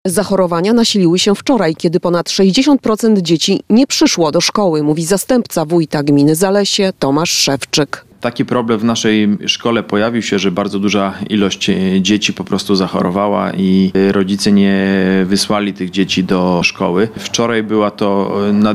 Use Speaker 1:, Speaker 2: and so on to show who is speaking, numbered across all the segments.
Speaker 1: Zachorowania nasiliły się wczoraj, kiedy ponad 60% dzieci nie przyszło do szkoły, mówi zastępca wójta gminy Zalesie Tomasz Szewczyk.
Speaker 2: Taki problem w naszej szkole pojawił się, że bardzo duża ilość dzieci po prostu zachorowała i rodzice nie wysłali tych dzieci do szkoły. Wczoraj była to na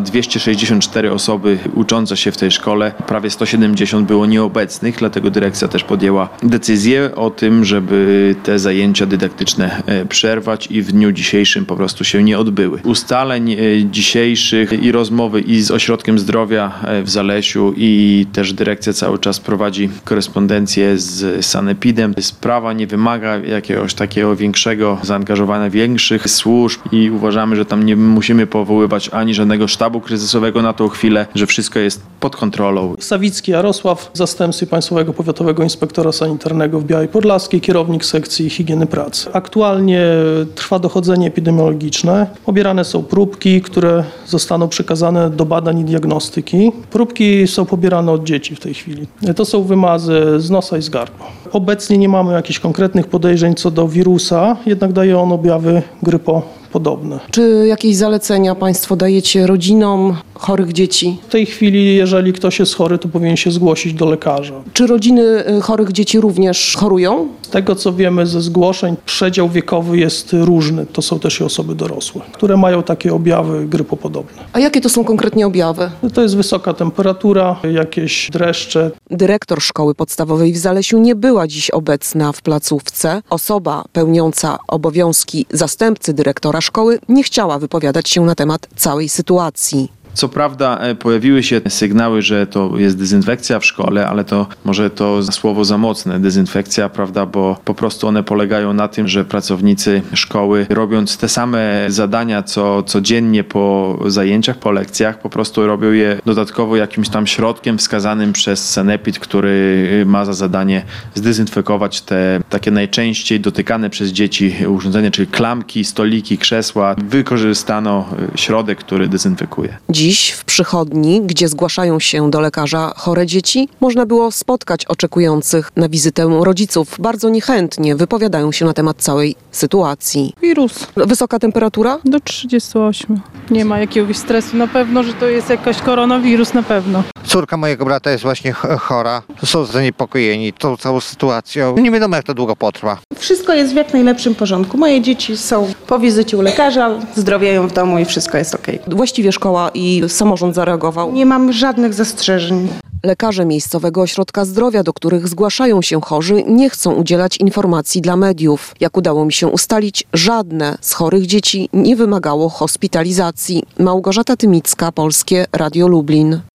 Speaker 2: 264 osoby uczące się w tej szkole. Prawie 170 było nieobecnych, dlatego dyrekcja też podjęła decyzję o tym, żeby te zajęcia dydaktyczne przerwać i w dniu dzisiejszym po prostu się nie odbyły. Ustaleń dzisiejszych i rozmowy i z Ośrodkiem Zdrowia w Zalesiu i też dyrekcja cały czas prowadzi korespondencję z sanepidem. Sprawa nie wymaga jakiegoś takiego większego zaangażowania większych służb i uważamy, że tam nie musimy powoływać ani żadnego sztabu kryzysowego na tą chwilę, że wszystko jest pod kontrolą.
Speaker 3: Sawicki Jarosław, zastępcy Państwowego Powiatowego Inspektora Sanitarnego w Białej Podlaskiej, kierownik sekcji higieny pracy. Aktualnie trwa dochodzenie epidemiologiczne. Pobierane są próbki, które zostaną przekazane do badań i diagnostyki. Próbki są pobierane od dzieci w tej chwili. To są wymazy z nosa i z gardła. Obecnie nie mamy jakichś konkretnych podejrzeń co do wirusa, jednak daje on objawy grypopodobne.
Speaker 1: Czy jakieś zalecenia Państwo dajecie rodzinom chorych dzieci?
Speaker 3: W tej chwili, jeżeli ktoś jest chory, to powinien się zgłosić do lekarza.
Speaker 1: Czy rodziny chorych dzieci również chorują?
Speaker 3: Z tego, co wiemy ze zgłoszeń, przedział wiekowy jest różny. To są też i osoby dorosłe, które mają takie objawy grypopodobne.
Speaker 1: A jakie to są konkretnie objawy?
Speaker 3: To jest wysoka temperatura, jakieś dreszcze.
Speaker 1: Dyrektor szkoły podstawowej w Zalesiu nie była dziś obecna w placówce. Osoba pełniąca obowiązki zastępcy dyrektora szkoły nie chciała wypowiadać się na temat całej sytuacji.
Speaker 2: Co prawda pojawiły się sygnały, że to jest dezynfekcja w szkole, ale to może to słowo za mocne, dezynfekcja, prawda, bo po prostu one polegają na tym, że pracownicy szkoły, robiąc te same zadania co codziennie po zajęciach, po lekcjach, po prostu robią je dodatkowo jakimś tam środkiem wskazanym przez sanepid, który ma za zadanie zdezynfekować te takie najczęściej dotykane przez dzieci urządzenia, czyli klamki, stoliki, krzesła. Wykorzystano środek, który dezynfekuje.
Speaker 1: Dziś w przychodni, gdzie zgłaszają się do lekarza chore dzieci, można było spotkać oczekujących na wizytę rodziców. Bardzo niechętnie wypowiadają się na temat całej sytuacji.
Speaker 4: Wirus.
Speaker 1: Wysoka temperatura?
Speaker 4: Do 38. Nie ma jakiegoś stresu. Na pewno, że to jest jakaś koronawirus, na pewno.
Speaker 5: Córka mojego brata jest właśnie chora. Są zaniepokojeni tą całą sytuacją. Nie wiadomo, jak to długo potrwa.
Speaker 6: Wszystko jest w jak najlepszym porządku. Moje dzieci są po wizycie u lekarza, zdrowieją w domu i wszystko jest okej.
Speaker 1: Właściwie szkoła i samorząd zareagował.
Speaker 6: Nie mam żadnych zastrzeżeń.
Speaker 1: Lekarze Miejscowego Ośrodka Zdrowia, do których zgłaszają się chorzy, nie chcą udzielać informacji dla mediów. Jak udało mi się ustalić, żadne z chorych dzieci nie wymagało hospitalizacji. Małgorzata Tymicka, Polskie Radio Lublin.